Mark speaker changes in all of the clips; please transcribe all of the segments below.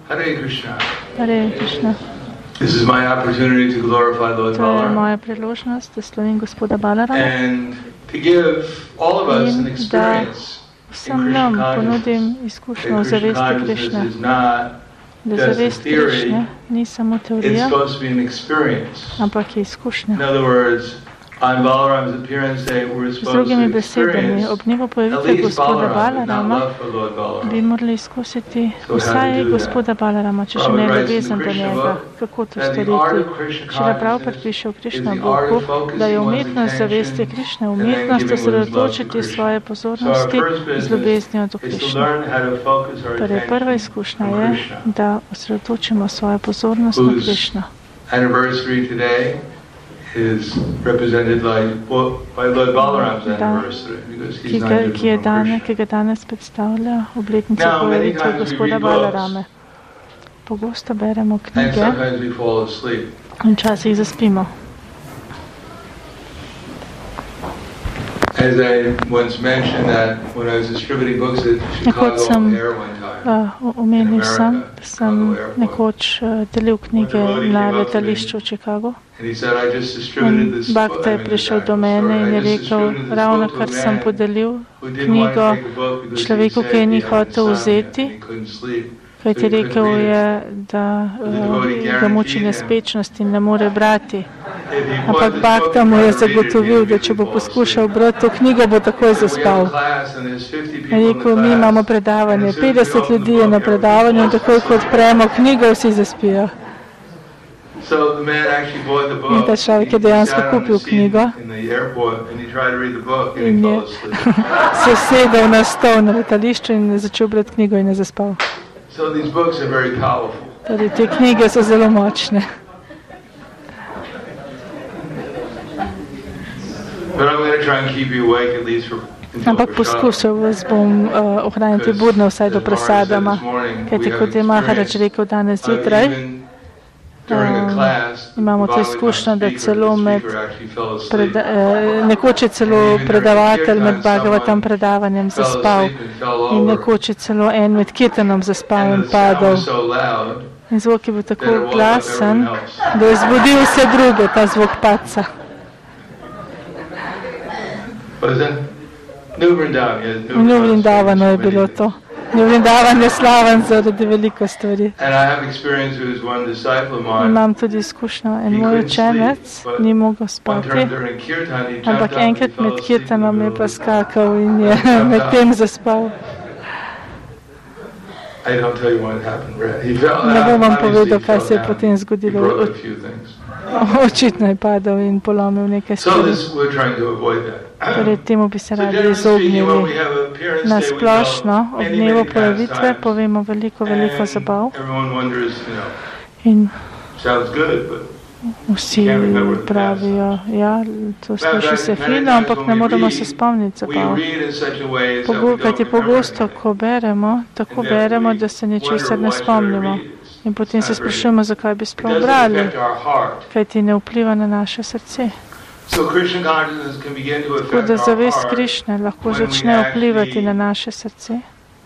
Speaker 1: Hare Krishna.
Speaker 2: Hare Krishna.
Speaker 1: This is my opportunity to glorify Lord
Speaker 2: To je
Speaker 1: Balaram.
Speaker 2: moja priložnost, da slovim gospoda Balarama
Speaker 1: And to give all of us an experience in
Speaker 2: vsem
Speaker 1: Krishna
Speaker 2: nam
Speaker 1: consciousness.
Speaker 2: ponudim izkušnjo v
Speaker 1: Krishna
Speaker 2: zavesti
Speaker 1: consciousness
Speaker 2: Krišne.
Speaker 1: is not
Speaker 2: Da
Speaker 1: just a
Speaker 2: zavest
Speaker 1: theory,
Speaker 2: Krišne ni samo
Speaker 1: it's
Speaker 2: teorija,
Speaker 1: supposed to be an experience.
Speaker 2: ampak je izkušnja.
Speaker 1: In other words, on Balaram's appearance day, we're
Speaker 2: Z
Speaker 1: supposed
Speaker 2: drugimi
Speaker 1: to
Speaker 2: besedami,
Speaker 1: experience
Speaker 2: ob dnevu
Speaker 1: at
Speaker 2: pojavitve
Speaker 1: least
Speaker 2: gospoda
Speaker 1: Balaram, if not
Speaker 2: Balarama
Speaker 1: love for Lord Balaram.
Speaker 2: bi morali izkusiti
Speaker 1: So how to
Speaker 2: vsaj
Speaker 1: do that?
Speaker 2: gospoda Balarama, če že
Speaker 1: Prabhupada
Speaker 2: ne
Speaker 1: writes in
Speaker 2: ljubezen
Speaker 1: the
Speaker 2: do
Speaker 1: Krishna
Speaker 2: njega.
Speaker 1: book
Speaker 2: Kako to
Speaker 1: that the art
Speaker 2: storiti?
Speaker 1: of Krishna
Speaker 2: Šila Prabhupada
Speaker 1: consciousness
Speaker 2: piše v
Speaker 1: is
Speaker 2: Krišna
Speaker 1: the art
Speaker 2: boku,
Speaker 1: of focusing
Speaker 2: da je
Speaker 1: one's
Speaker 2: umetnost zavesti
Speaker 1: attention
Speaker 2: Krišne,
Speaker 1: and then
Speaker 2: umetnost
Speaker 1: giving one's love to
Speaker 2: osredotočiti
Speaker 1: Krishna.
Speaker 2: svoje
Speaker 1: So our
Speaker 2: pozornosti
Speaker 1: first
Speaker 2: z
Speaker 1: business
Speaker 2: ljubeznijo do
Speaker 1: is to
Speaker 2: Krišne.
Speaker 1: learn how to focus our
Speaker 2: Torej, prva
Speaker 1: attention
Speaker 2: izkušnja
Speaker 1: on
Speaker 2: je,
Speaker 1: Krishna.
Speaker 2: da osredotočimo svojo pozornost na
Speaker 1: Whose
Speaker 2: Krišno.
Speaker 1: anniversary today is represented by Lord Balaram's anniversary because he's not different from Krishna.
Speaker 2: Ki ga danes predstavlja obletnico
Speaker 1: Now, many
Speaker 2: pojavitve
Speaker 1: times we
Speaker 2: gospoda
Speaker 1: read books.
Speaker 2: Balarame. Pogosto beremo
Speaker 1: And
Speaker 2: knjige
Speaker 1: sometimes we fall asleep.
Speaker 2: in včasih zaspimo.
Speaker 1: As I once mentioned that when I was distributing books at Chicago Air one time,
Speaker 2: Omenil sem, da sem nekoč delil knjige na letališču v Chicagu.
Speaker 1: and he said, I just distributed this book.
Speaker 2: Bhakta je prišel do mene in je rekel, ravno kar sem podelil knjigo človeku, ki je ni hotel vzeti, kajti rekel je, da ga muči nespečnost in ne more brati. Ampak Bhakta mu je zagotovil, da če bo poskušal brati to knjigo, bo takoj zaspal. Rekel, mi imamo predavanje, 50 ljudi je na predavanju in takoj, ko odpremo knjigo, vsi zaspijo. In ta človek je dejansko kupil knjigo in je se sedel na stol na letališču in je začel brati knjigo in je zaspal. Torej, te knjige so zelo močne. Ampak poskušal vas bom ohraniti budno vsaj do prasadama, kajti kot je Maharaj rekel danes zjutraj, imamo to izkušnjo, da celo nekoč je celo predavatelj med Bhagavatam predavanjem zaspal in nekoč je celo en med kirtanom zaspal in padal. In zvok je bil tako glasen, da je zbudil vse druge, ta zvok padca. V Vrindavanu je bilo to. Vrindavan je slaven zaradi veliko stvari. Imam tudi izkušnjo, en moj učenec ni mogel spati, ampak enkrat med kirtanom je pa skakal in je med tem zaspal. Ne bom vam povedal, kaj se je potem zgodilo. Očitno je padal in polomil nekaj stvari. Torej, temu bi se radi izognili. Na splošno, ob dnevu pojavitve, povemo veliko zabav. In vsi pravijo, ja, to sliši se fino, ampak ne moramo se spomniti zabav. Kajti pogosto, ko beremo, tako beremo, da se ničesar ne spomnimo. In potem se sprašujemo, zakaj bi sploh brali, kajti ne vpliva na naše srce. Tako da zavest Krišne lahko začne vplivati na naše srce,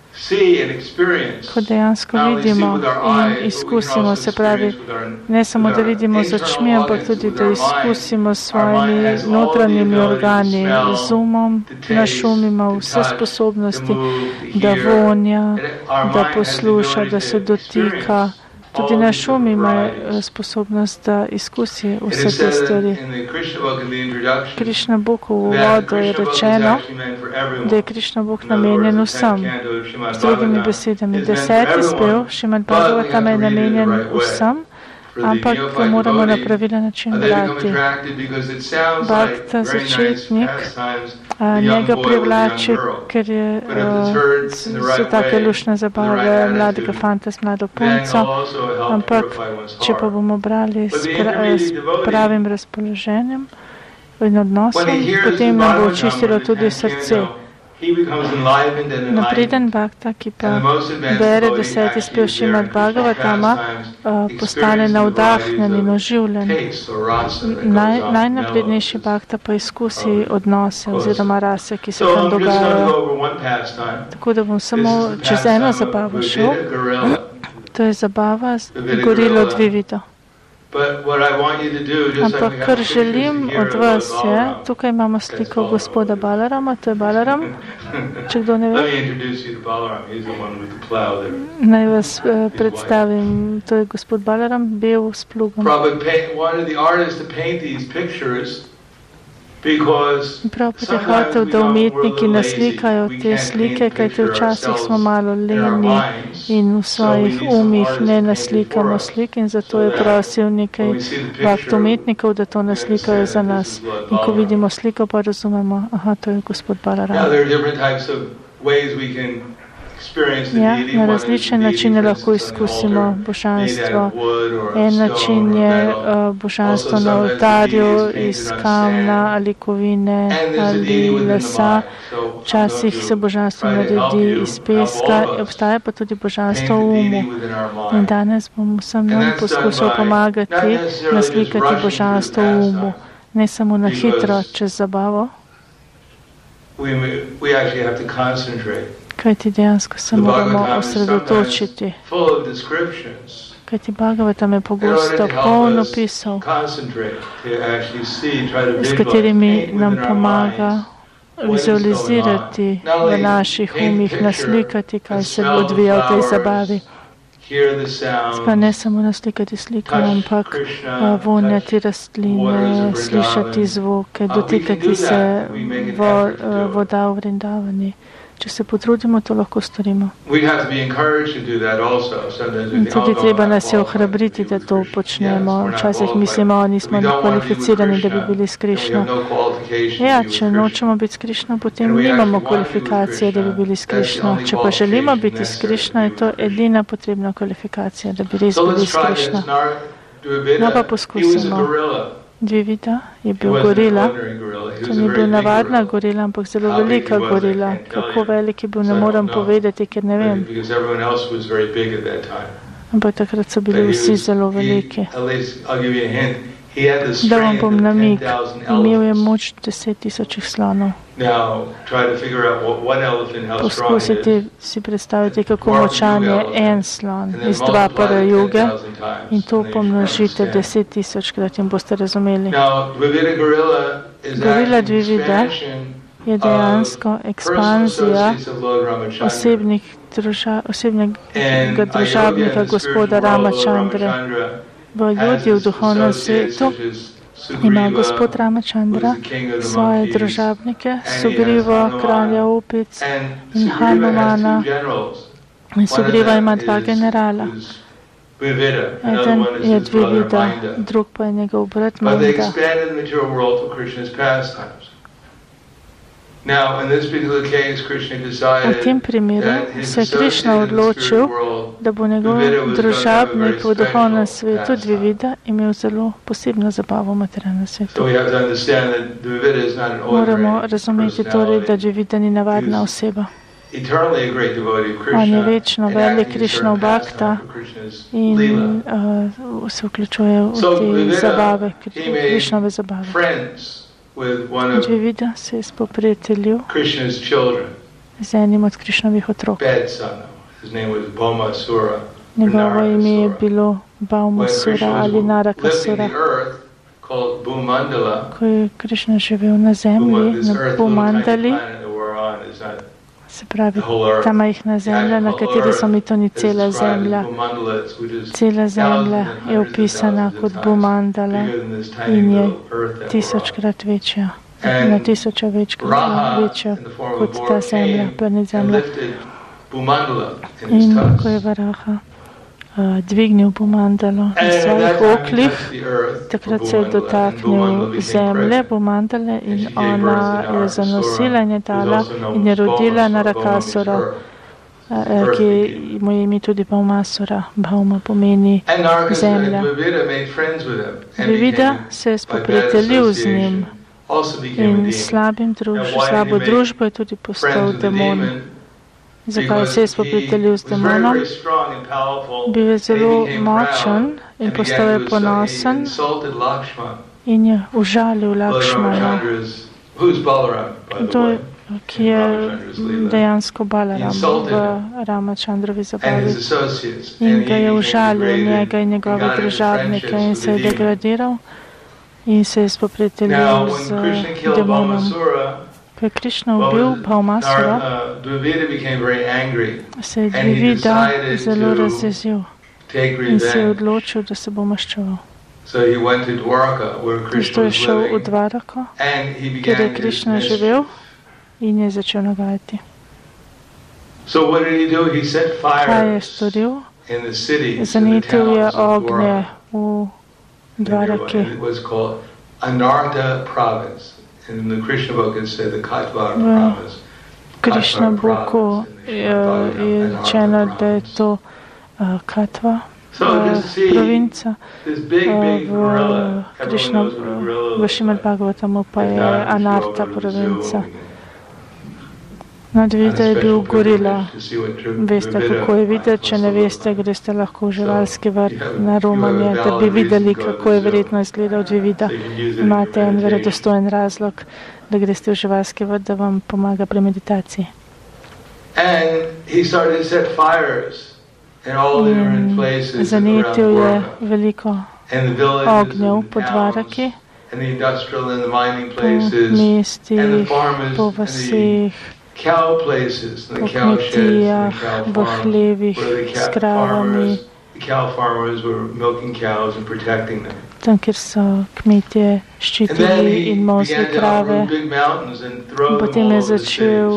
Speaker 2: ko dejansko vidimo in izkusimo, se pravi, ne samo da vidimo z očmi, ampak tudi da izkusimo s svojimi notranjimi organi, z umom, našumimo vse sposobnosti, da vonja, da posluša, da se dotika. Tudi naš um ima sposobnost, da izkusi vse te stvari. Krišna Bogu v uvodu je rečeno, da je Krišna Bog namenjen vsem. Z drugimi besedami, 10. spev Šrimad Bhagavatam je namenjen vsem, ampak ga moramo na pravilen način brati. Bhakta začetnik njega privlači, ker so take lušne zabave mladega fanta s mlado punco, ampak če pa bomo brali s pravim razpoloženjem in odnosom, potem nam bo očistilo tudi srce. Napreden Bhakta, ki pa bere 10. spev Šrimad Bhagavatama, postane navdahnjen in oživljen. Najnaprednejši Bhakta pa izkusi odnose oziroma rase, ki se tam dogajajo. Tako da bom samo čez eno zabavo šel. To je zabava z gorilo Dvivida. Ampak kar želim od vas je, tukaj imamo sliko gospoda Balarama, to je Balaram, če kdo ne ve. Naj vas predstavim, to je gospod Balaram, bel s plugom. Prabhupada je hotel, da umetniki naslikajo te slike, kajte včasih smo malo leni in v svojih umih ne naslikamo slik in zato je prosil nekaj vakt umetnikov, da to naslikajo za nas. In ko vidimo sliko, pa razumemo, aha, to je gospod Balaram. Ja, na različne načine lahko izkusimo božanstvo. En način je božanstvo na oltarju iz kamna ali kovine ali lesa. Včasih se božanstvo naredi iz peska, obstaja pa tudi božanstvo v umu. In danes bom vsem nam poskušal pomagati naslikati božanstvo v umu. Ne samo na hitro, čez zabavo. Kajti dejansko se moramo osredotočiti. Kajti Bhagavatam je pogosto poln opisov, s katerimi nam pomaga vizualizirati v naših umih, naslikati, kaj se odvija v tej zabavi. Pa ne samo naslikati sliko, ampak vonjati rastline, slišati zvoke, dotikati se voda v Vrindavani. Če se potrudimo, to lahko storimo. Tudi treba nas je ohrabriti, da to počnemo. Včasih mislimo, nismo kvalificirani, da bi bili s Krišno. Ja, če nočemo biti s Krišno, potem nimamo kvalifikacije, da bi bili s Krišno. Če pa želimo biti s Krišno, je to edina potrebna kvalifikacija, da bi res bili s Krišno. No pa poskusimo. Dvivida je bil gorila. To ni bil navadna gorila, ampak zelo velika gorila. Kako velik je bil, ne moram povedati, ker ne vem. Ampak takrat so bili vsi zelo veliki. Da vam bom namig, imel je moč 10,000 slonov. Poskusite si predstaviti, kako močan je en slon iz Dvapara Juge in to pomnožite 10,000krat in boste razumeli. Gorila Dvivida je dejansko ekspanzija osebnega družabnika gospoda Ramachandre. V Ajodhi, v duhovnem svetu, ima gospod Ramachandra svoje družabnike, Sugrivo, kralja opic in Hanumana. In Sugriva ima dva generala. Eden je Dvivida, drug pa je njegov brat Manda. V tem primeru se je Krišna odločil, da bo njegov družabnik v duhovnem svetu Dvivida imel zelo posebno zabavo v materialnem svetu. Moramo razumeti torej, da Dvivida ni navadna oseba. On je večno velik Krišnov bhakta in se vključuje v te zabave, Krišnove zabave. Dvivida se je spoprijateljil z enim od Krišnovih otrok. Njegovo ime je bilo Bhaumasura ali Narakasura. Ko je Krišna živel na zemlji, na Bhumandali, se pravi, ta majhna zemlja, na kateri so mi to ni cela zemlja. Cela zemlja je opisana kot Bhumandala in je 1000krat večja, na 1000 večja kot ta zemlja, planet zemlja. In ko je Varaha dvignil Bhumandalo na svojih oklih, takrat se je dotaknil zemlje Bhumandale in ona je zanosila in je dala in je rodila Narakasura, ki mu je ime tudi Bhaumasura. Bhauma pomeni zemlja. Dvivida se je spoprijateljil z njim in slabo družbo je tudi postal demon. Zakaj se je spoprijateljil z demonom? Bil je zelo močen in postal je ponosen in je užalil Lakšmana. ki je dejansko Balaram v Ramachandrovi zabavi. In ga je užalil, njega in njegove družabnike, in se je degradiral in se je spoprietelil z demonom. Ko je Krišna ubil Bhaumasura, se je Dvivida zelo razjezil in se je odločil, da se bo maščeval. Zato je šel v Dvarako, kjer je Krišna živel in je začel nagajati. Kaj je storil? Zanetil je ognje v Dvaraki. V Krišna Boku je rečeno, da je to Katva provinca, v Šrimad Bhagavatamu pa je Anarta provinca. Dvivida je bil gorila. Veste, kako je videti, če ne veste, greste lahko v živalski vrt na romanje, da bi videli, kako je verjetno izgledal Dvivida. Imate en verodostojen razlog, da greste v živalski vrt, da vam pomaga pri meditaciji. In zanetil je veliko ognjev po Dvaraki, po mestih, po vaseh, po kmetijah, v hlevih s kravami, tam, kjer so kmetje ščitili in mozli krave. Potem je začel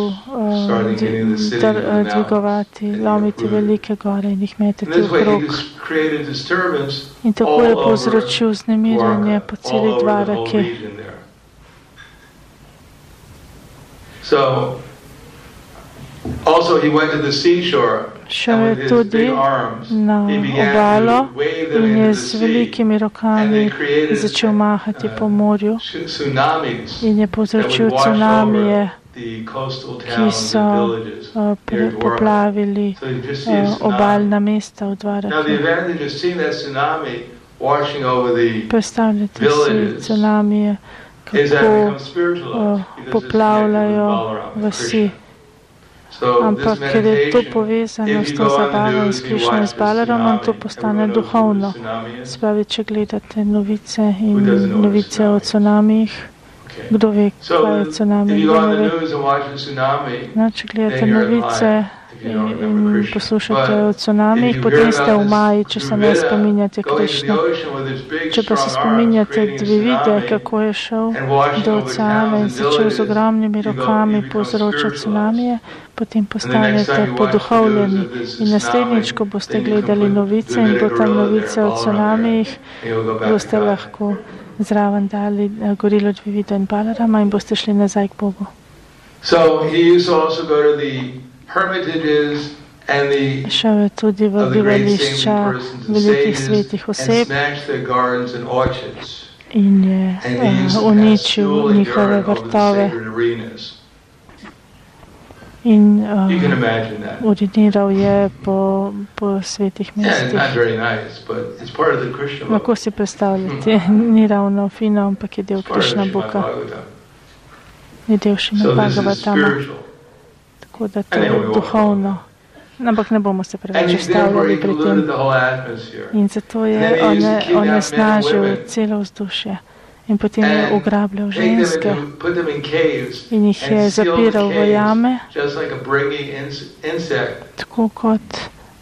Speaker 2: dvigovati, lomiti velike gore in jih metati okrog. In tako je povzročil vznemirjanje po celi Dvaraki. Šel je tudi na obalo in je z velikimi rokami začel mahati po morju in je povzročil cunamije, ki so poplavili obalna mesta v Dvaraki. Predstavljate si cunamije, kako poplavljajo vasi. Ampak, ker je to povezano s to zabavo in s Krišno in s Balaramom, to postane duhovno. Spravi, če gledate novice in novice o cunamijih, kdo ve, kaj je cunami, kdo ne ve. No, če gledate novice in poslušate o cunamijih, potem ste v Maji, če se ne spominjate Krišne. Če pa se spominjate Dvivide, kako je šel do oceana in začel z ogromnimi rokami povzročati cunamije, potem postanete poduhovljeni in naslednjič, ko boste gledali novice in bo tam novice o cunamijih, boste lahko zraven dali gorilo Dvivida in Balarama in boste šli nazaj k Bogu. Šel je tudi v bivališča velikih svetih oseb in je uničil njihove vrtove in uriniral je po svetih mestih. Lahko si predstavljati, ni ravno fino, ampak je del Krišna Boka. Je del Šrimad Bhagavatama. Tako da to je duhovno. Ampak ne bomo se preveč ustavljali pri tem. In zato je onesnažil celo vzdušje. In potem je ugrabljal ženske in jih je zapiral v jame, tako kot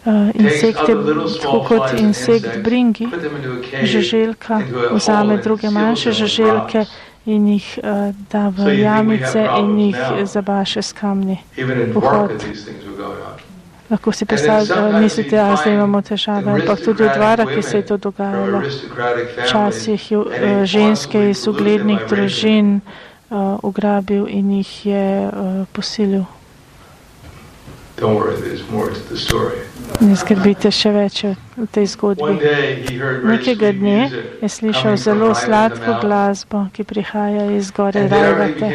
Speaker 2: insekt bringi, žuželka vzame druge manjše žuželke in jih da v jamice in jih zabaše s kamni vhod. Lahko si mislite, da zdaj imamo težave, ampak tudi v Dvaraki se je to dogajalo. Včasih je ženske iz uglednih družin ugrabil in jih je posilil. Ne skrbite še več v tej zgodbi. Nekega dne je slišal zelo sladko glasbo, ki prihaja iz gore Rajvate.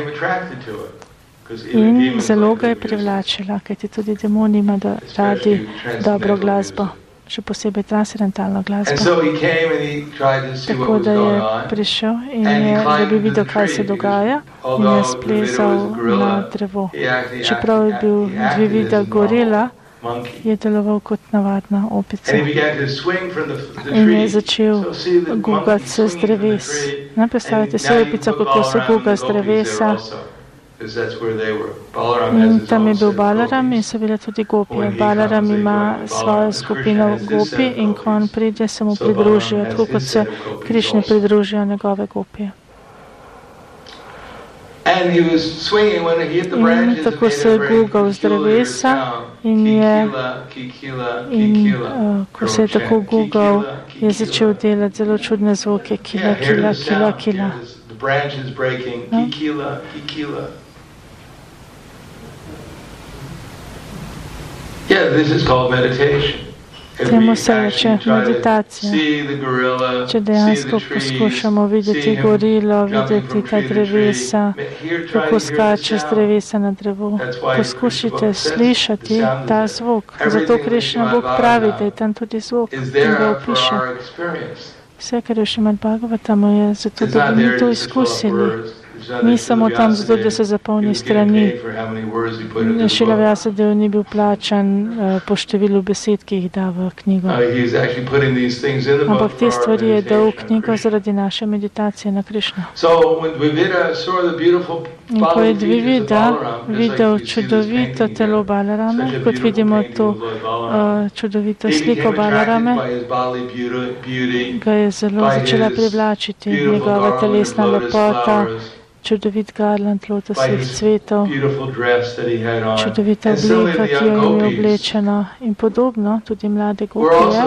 Speaker 2: In zelo ga je privlačila, kajti tudi demoni imajo radi dobro glasbo. še posebej transcendentalno glasbo. Tako da je prišel in da bi videl, kaj se dogaja, in je splezal na drevo. Čeprav je bil dvivida gorila, je deloval kot navadna opica. In je začel gugati se z dreves. Predstavljate si opica, kako se guga z drevesa. In tam je bil Balaram in so bile tudi gopije. Balaram ima svojo skupino gopi in ko on pride, se mu pridružijo, tako kot se Krišni pridružijo njegove gopije. In tako se je gugal z drevesa in ko se je tako gugal, je začel delati zelo čudne zvoke, kila, kila, kila, kila. Temu se reče meditacija. Če dejansko poskušamo videti gorilo, videti ta drevesa, kako skače z drevesa na drevo, poskušajte slišati ta zvok. Zato Krišna Bog pravi, da je tam tudi zvok, in ga opiše. Vse, kar je v Šrimad Bhagavatamu, je zato, da bi mi to izkusili. Ni samo tam zato, da se zapolni strani. Šrila Vjasadeva ni bil plačan po številu besed, ki jih da v knjigo. Ampak te stvari je dal v knjigo zaradi naše meditacije na Krišno. In ko je Dvivida videl čudovito telo Balarame, kot vidimo to čudovito sliko Balarame, ga je zelo začela privlačiti njegova telesna lepota, čudovit garland lotosovih cvetov, čudovita obleka, ki jo je imel oblečeno in podobno, tudi mlade gopije,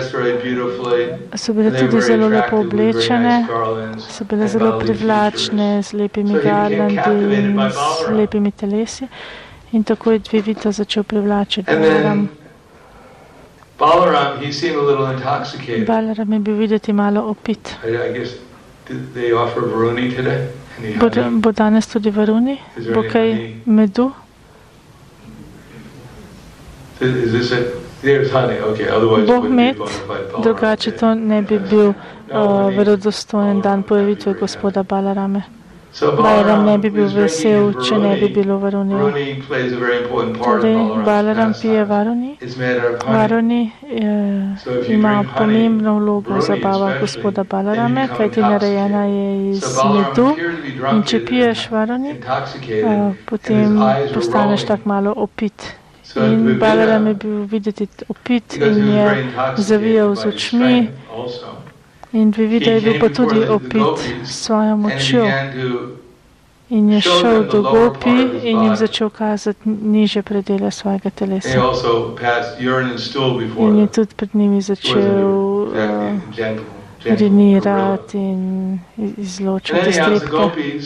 Speaker 2: so bile tudi zelo lepo oblečene, so bile zelo privlačne z lepimi garlandi in z lepimi telesi in tako je Dvivida začel privlačiti Balaram. Balaram je bil videti malo opit. Bo danes tudi Varuni? Bo kaj medu? Bo med, drugače to ne bi bil verodostojen dan pojavitve gospoda Balarame. Balaram ne bi bil vesel, če ne bi bilo Varunija. Torej, Balaram pije Varuni. Varuni ima pomembno vlogo v zabavah gospoda Balarame, kajti narejena je iz medu. In če piješ Varuni, potem postaneš tak malo opit. In Balaram je bil videti opit in je zavijal z očmi. In Dvivida je bil pa tudi opit s svojo močjo in je šel do gopi in jim začel kazati niže predele svojega telesa. In je tudi pred njimi začel urinirati in izločati strepke.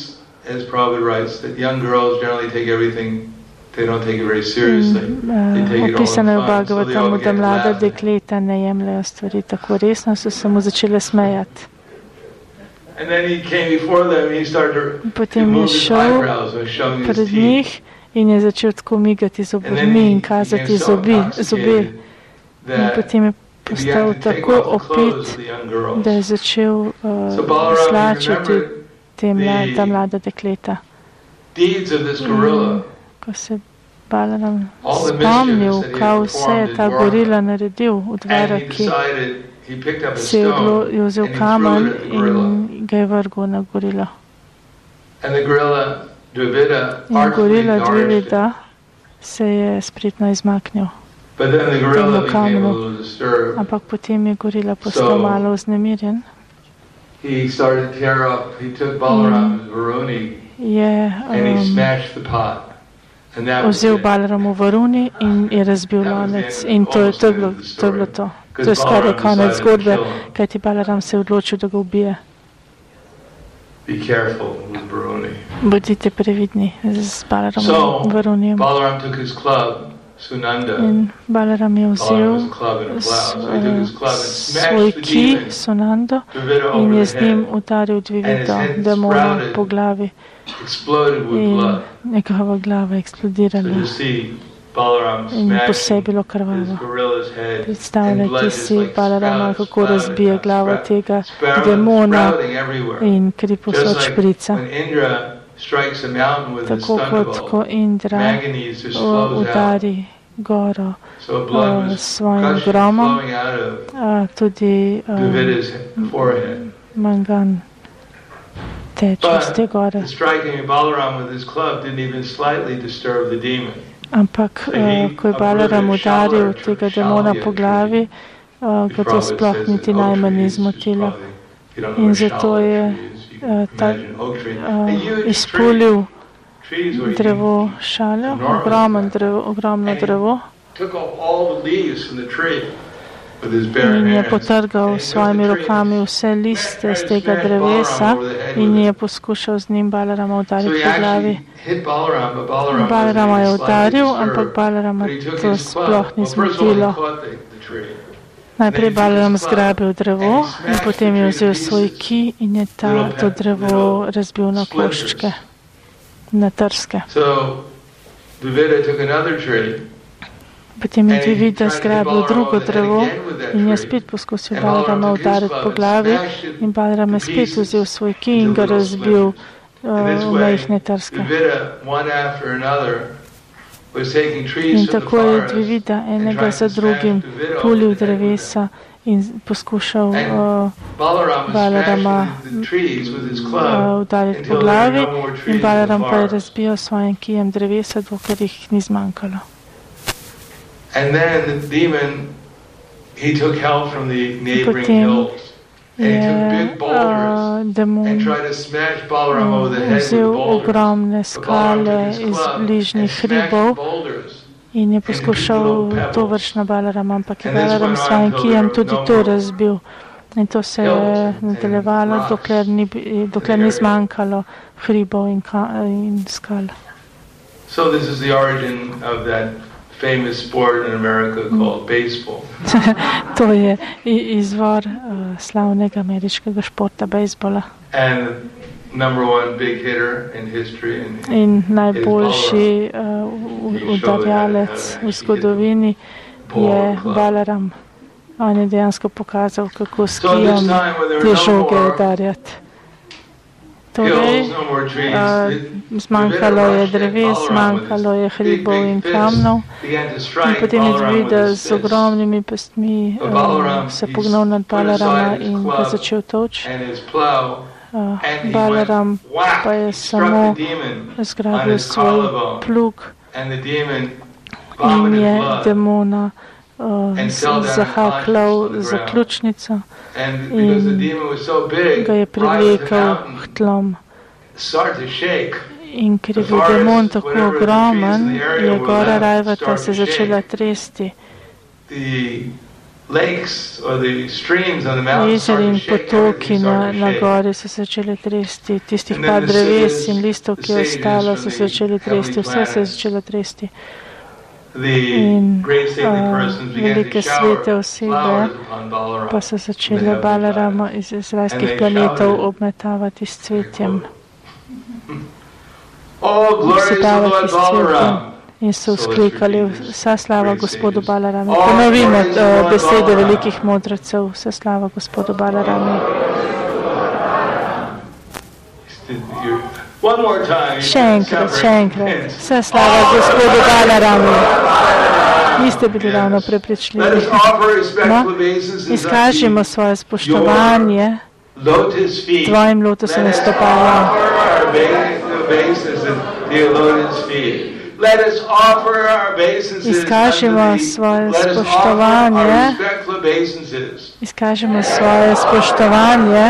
Speaker 2: Opisano je v Bhagavatamu, da mlada dekleta ne jemljajo stvari tako resno, so se mu začele smejati. Potem je šel pred njih in je začel tako migati z obrvmi in kazati zobe. In potem je postal tako opit, da je začel slačiti ta mlada dekleta. Ko se Balaram spomnil, kaj vse je ta gorila naredil v Dvaraki, si je vzel kamen in ga je vrgel na gorilo. In gorila Dvivida se je spretno izmaknil temu kamenu, ampak potem je gorila postal malo vznemirjen. Je vzel Balaramu Varuni in je razbil lonec in to je bilo to. To je skoraj konec zgodbe, kajti Balaram se je odločil, da ga ubije. Bodite previdni z Balaramom Varunijem. In Balaram je vzel svoj ki, Sunando, in je z njim udaril Dvivido, demona po glavi. In njegova glava je eksplodirala. in posebilo krvavo. Predstavljajte si Balarama, kako razbije glavo tega demona in kri posod šprica. Tako kot ko Indra udari goro s svojim gromom, tudi mangan teče z te gore. Ampak, ko je Balaram udaril tega demona po glavi, ga to sploh niti najmanj ni zmotilo. In zato je izpulil drevo šaljo, ogromno drevo, in je potrgal s svojimi rokami vse liste z tega drevesa in je poskušal z njim Balarama udariti po glavi. Balarama je udaril, ampak Balarama to sploh ni zmotilo. Najprej Balaram zgrabil drevo in potem je vzel svoj kij in je to drevo razbil na koščke, na trske. Potem je Dvivida zgrabil drugo drevo in je spet poskusil Balarama udariti po glavi in Balaram je spet vzel svoj kij in ga razbil v majhne trske. In tako je Dvivida enega za drugim pulil drevesa in poskušal Balarama udariti po glavi in Balaram pa je razbijal svojim kijem drevesa, dokler jih ni zmanjkalo. Potem je demon vzel ogromne skale iz bližnjih hribov in je poskušal to vršiti na Balarama, ampak je Balaram s svojim kijem tudi to razbil. In to se je nadaljevalo, dokler ni zmanjkalo hribov in skal.
Speaker 1: So this is the origin of that famous sport in America called baseball.
Speaker 2: To je izvor slavnega ameriškega športa bejzbola.
Speaker 1: And number one big hitter in history.
Speaker 2: In najboljši udarjalec v zgodovini je Balaram. On je dejansko pokazal, kako s kijem te žoge udarjati. Torej, zmanjkalo je dreves, zmanjkalo je hribov in kamnov in potem je Dvivida z ogromnimi pestmi se pognal nad Balarama in ga začel toči. Balaram pa je samo zgrabil svoj plug in je demona zahaklal za ključnico in ga je privlekel k tlom. In ker je bil demon tako ogromen, je gora Rajvata se začela tresti. Jezeri in potoki na gori so se začeli tresti. Tistih par dreves in listov, ki je ostalo, so se začeli tresti. Vse se je začelo tresti. In velike svete osebe pa so začele Balarama iz rajskih planetov obmetavati s cvetjem. Obsipavati s cvetjem. In so vzklikali vsa slava gospodu Balarami. Ponovimo besede velikih modracev. Vsa slava gospodu Balarami. Še enkrat. Vse slava gospodu Balarami. Niste bili ravno prepričljivi. No, izkažimo svoje spoštovanje tvojim lotusom stopalom. Izkažimo svoje spoštovanje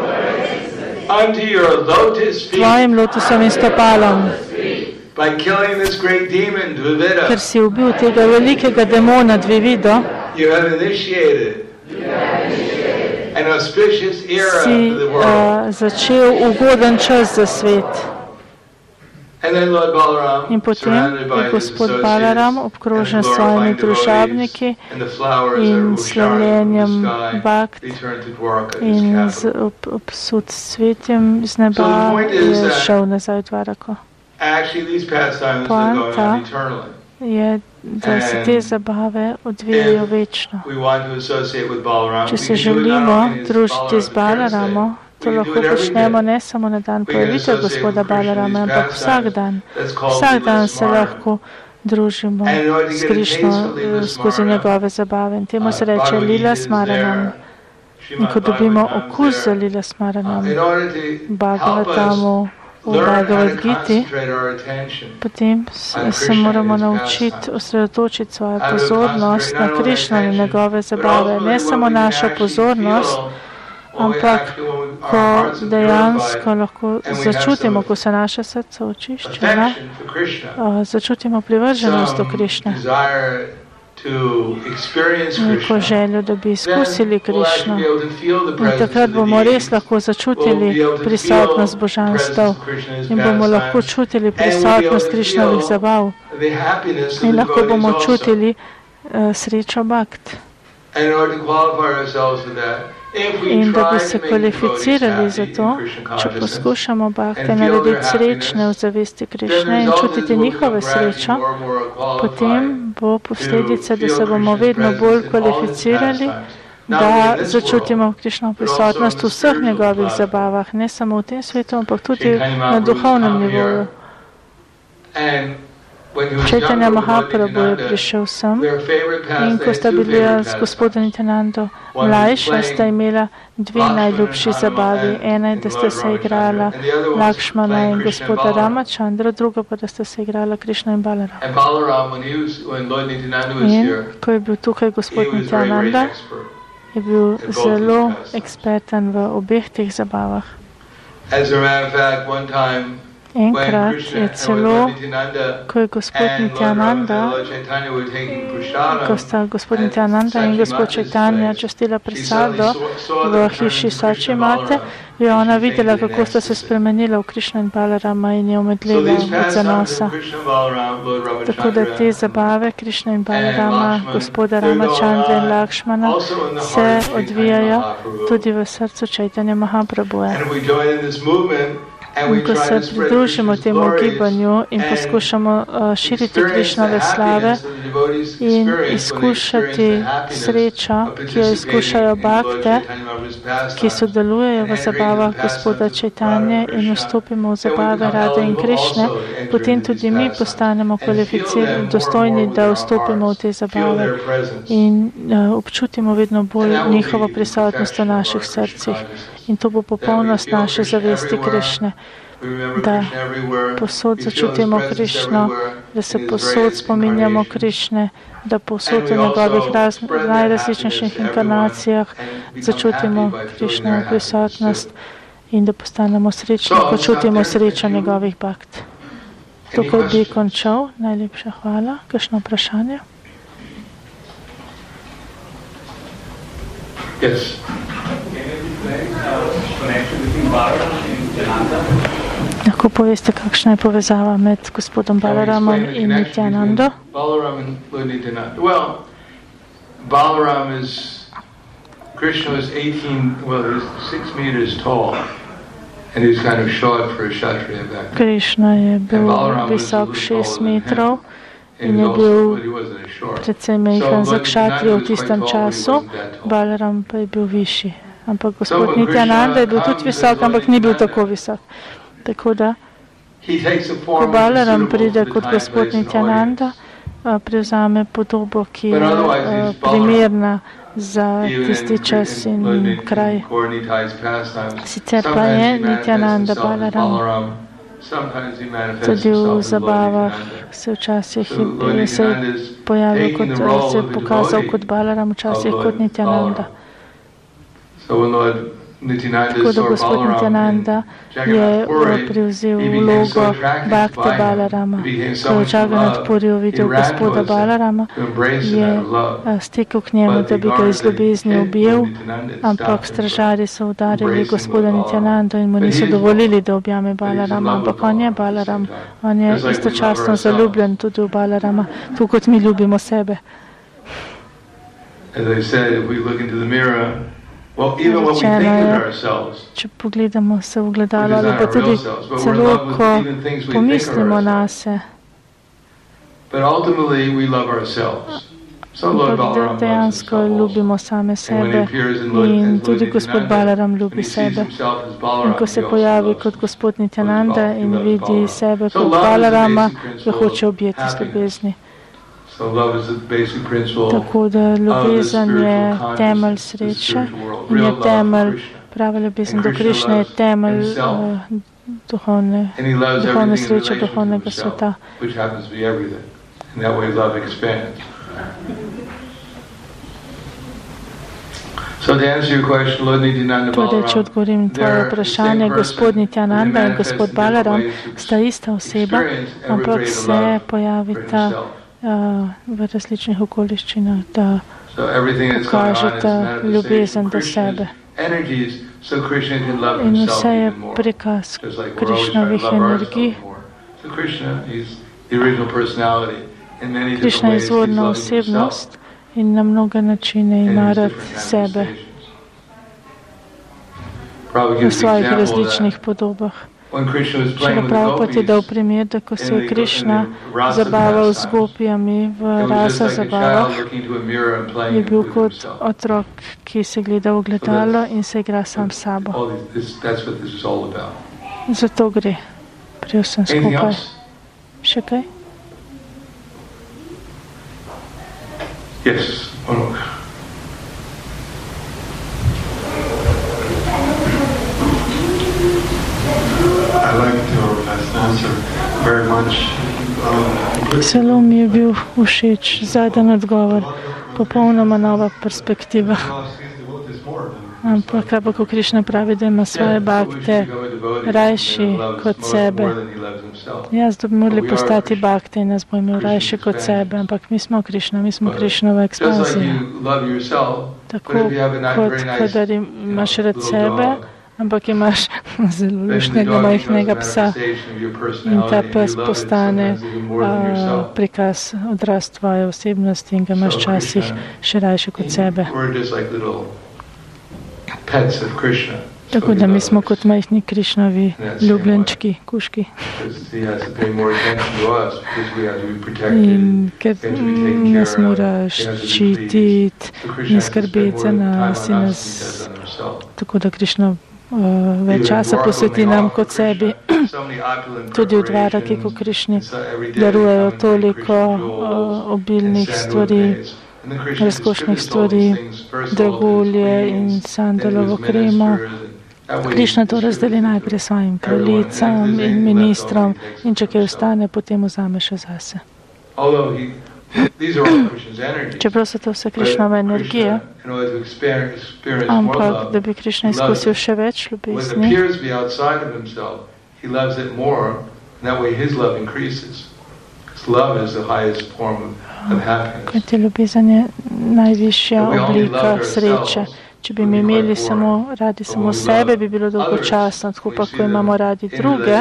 Speaker 2: tvojim lotusom in stopalom, ker si ubil tega velikega demona Dvivido, si začel ugoden čas za svet. In potem je gospod Balaram obkrožen s svojimi družabniki in slavljenjem bakt in obsud s cvetjem z neba je šel nazaj v Dvarako. Poanta je, da se te zabave odvijajo večno. Če se želimo družiti z Balaramo, to lahko počnemo ne samo na dan pojavitve gospoda Balarama, ampak vsak dan. Vsak dan se lahko družimo s Krišno skozi njegove zabave. In temu se reče Lila Smaranam. In ko dobimo okus za Lila Smaranam, Bhagavatamu, v Bhagavad Giti, potem se moramo naučiti osredotočiti svojo pozornost na Krišno in njegove zabave. Ne samo našo pozornost, ampak ko dejansko lahko začutimo, ko se naše srce očišča, začutimo privrženost do Krišne. Neko željo, da bi izkusili Krišno. In takrat bomo res lahko začutili prisotnost božanstv in bomo lahko čutili prisotnost Krišnovih zabav in lahko bomo čutili srečo bhakt. In da bi se kvalificirali za to, če poskušamo bhakte narediti srečne v zavesti Krišne in čutiti njihove srečo, potem bo posledica, da se bomo vedno bolj kvalificirali, da začutimo Krišno prisotnost v vseh njegovih zabavah, ne samo v tem svetu, ampak tudi na duhovnem nivoju. Chaitanya Mahaprabhu je prišel sem in ko sta bili s gospodom Nityanando mlajša, sta imela dve najljubši zabavi. Ena je, da sta se igrala Lakšmana in gospoda Ramachandra, druga pa, da sta se igrala Krišna in Balaram. In ko je bil tukaj gospod Nityananda, je bil zelo eksperten v obeh teh zabavah. Enkrat je celo, ko je gospod Nityananda, ko sta gospod Nityananda in gospod Chaitanya častila presado v hiši Sači Mate, je ona videla, kako sta se spremenila v Krišna in Balarama in je omedlela od zanosa. Tako da te zabave Krišna in Balarama, gospoda Ramachandra in Lakšmana se odvijajo tudi v srcu Chaitanya Mahaprabhuja. In ko se pridružimo temu gibanju in poskušamo širiti Krišnove slave in izkušati srečo, ki jo izkušajo bhakte, ki sodelujejo v zabavah gospoda Chaitanje in vstopimo v zabave Rade in Krišne, potem tudi mi postanemo kvalificirani, dostojni, da vstopimo v te zabave in občutimo vedno bolj njihovo prisotnost v naših srcih. In to bo popolnost naše zavesti Krišne, da posod začutimo Krišno, da se posod spominjamo Krišne, da posod v njegovih najrazličnejših inkarnacijah začutimo Krišno prisotnost in da postanemo srečni, ko čutimo srečo njegovih bhakt. Tukaj bi končal. Najlepša hvala. Kakšno vprašanje?
Speaker 1: Yes.
Speaker 2: Lahko poveste, kakšna je povezava med gospodom Balaramom in Nityanando?
Speaker 1: Balaram is, Krishna is 6 meters tall, and he's kind of short for a Kshatriya back then.
Speaker 2: Krishna je bil visok 6 metrov in je bil predvsem majhen za Kshatrijo v tistem času, Balaram pa je bil višji. Ampak gospod Nityananda je bil tudi visok, ampak ni bil tako visok. Tako da, ko Balaram pride kot gospod Nityananda, prevzame podobo, ki je primerna za tisti čas in kraj. Sicer pa je Nityananda Balaram. Tudi v zabavah se včasih se pojavil kot, se je pokazal kot Balaram, včasih kot Nityananda. Tako da gospod Nityananda je prevzel vlogo Bhakta Balarama. Ko je Jagannath Puri videl gospoda Balarama, je stekel k njemu, da bi ga iz ljubezni ubil, ampak stražarji so udarili gospoda Nityananda in mu niso dovolili, da objame Balarama. Ampak on je Balaram, on je istočasno zaljubljen tudi v Balarama, tako kot mi ljubimo sebe. Rečeno je, če pogledamo se v gledalo ali pa tudi celo, ko pomislimo na se, Ampak dejansko ljubimo same sebe in tudi gospod Balaram ljubi sebe. In ko se pojavi kot gospod Nityananda in vidi sebe kot Balarama, ga hoče objeti z ljubezni. Tako da ljubezen je temelj sreče in je temelj, prava ljubezen do Krišne je temelj duhovne sreče, duhovnega sveta. Torej, če odgovorim na tvoje vprašanje, gospod Nityananda in gospod Balaram sta ista oseba, ampak se pojavita v različnih okoliščinah, da pokažeta ljubezen do sebe. In vse je prikaz Krišnovih energij. Krišna je izvorna osebnost in na mnoge načine ima rad sebe v svojih različnih podobah. Še prav pa ti dal primer, da ko se je Krišna zabaval z gopijami v rasa zabavah, je bil kot otrok, ki se gleda v ogledalo in se igra sam s sabo. Zato gre pri vsem skupaj. Še kaj?
Speaker 1: Yes, one more.
Speaker 3: I liked your last answer very much.
Speaker 2: Zelo mi je bil všeč zadnji odgovor, popolnoma nova perspektiva. Ampak ko Krišna pravi, da ima svoje bhakte rajši kot sebe. Jaz bi morali postati bhakte in jaz bo imel rajši kot sebe, ampak mi smo Krišna, mi smo Krišnova ekspanzija. Tako kot kadar imaš rad sebe, ampak imaš zelo luštnega majhnega psa in ta pes postane prikaz odraz tvoje osebnosti in ga imaš včasih še rajši kot sebe. Tako da mi smo kot majhni Krišnovi ljubljenčki, kužki. In ker nas mora ščititi in skrbeti za nas, tako da Krišna več časa posveti nam kot sebi. Tudi v Dvaraki, ko Krišni darujejo toliko obilnih stvari, razkošnih stvari, dragulje in sandalovo kremo. Krišna to razdeli najprej svojim kraljicam in ministrom in če kaj ostane, potem vzame še zase. Čeprav so to vse Krišnove energije, ampak da bi Krišna izkusil še več ljubezni, kajti ljubezen je najvišja oblika sreče. Če bi mi imeli radi samo sebe, bi bilo dolgočasno, tako pa ko imamo radi druge,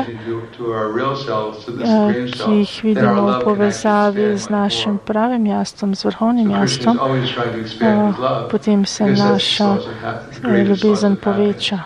Speaker 2: ki jih vidimo v povezavi z našim pravim jastom, z vrhovnim jastom, potem se naša ljubezen poveča.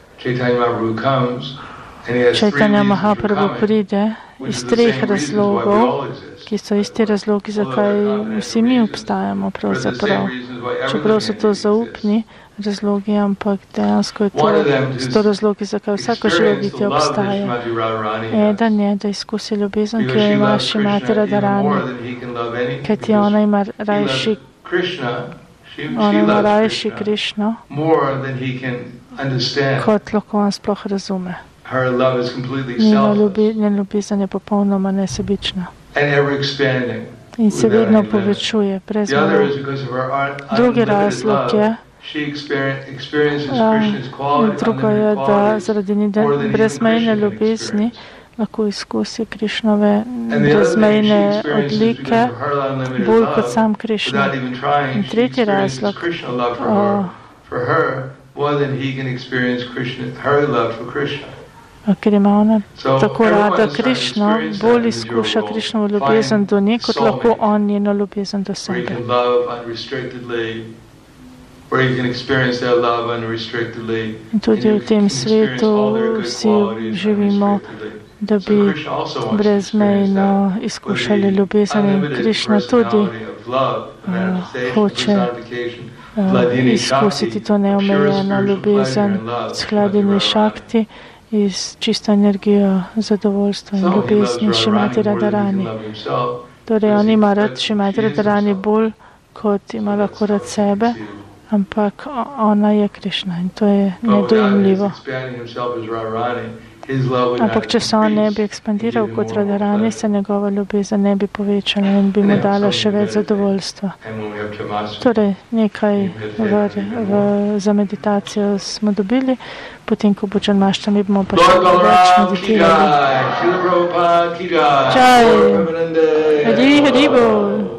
Speaker 2: Chaitanya Mahaprabhu pride iz 3 razlogov, ki so isti razlogi, zakaj vsi mi obstajamo pravzaprav. Čeprav so to zaupni razlogi, ampak dejansko je to razlogi, zakaj vsako živo bitje obstaja. Eden je, da izkusi ljubezen, ki jo ima Šrimati Radharani, kajti ona ima rajši Krišno, kot lahko on sploh razume. Njen ljubezen je popolnoma nesebična in se vedno povečuje, brez meja. Drugi razlog je, drugo je, da zaradi brezmejne ljubezni lahko izkusi Krišnove brezmejne odlike bolj kot sam Krišna. In tretji razlog, ker ima ona tako rada Krišno, bolj izkuša Krišnovo ljubezen do nje, kot lahko on njeno ljubezen do sebe. In tudi v tem svetu vsi živimo da bi brezmejno izkušali ljubezen in Krišna tudi hoče izkusiti to neomejeno ljubezen s hladini šakti iz čisto energijo zadovoljstva in ljubezni Šrimati Radharani. Torej, on ima rad Šrimati Radharani bolj, kot ima lahko rad sebe, ampak ona je Krišna in to je nedojemljivo. Ampak če se on ne bi ekspandiral kot Radharani, se njegova ljubezen ne bi povečala in bi mu dala še več zadovoljstva. Torej, nekaj za meditacijo smo dobili, potem, ko bo Džanmaštami, bomo pa še več meditirali. Čaj, Hari Bol.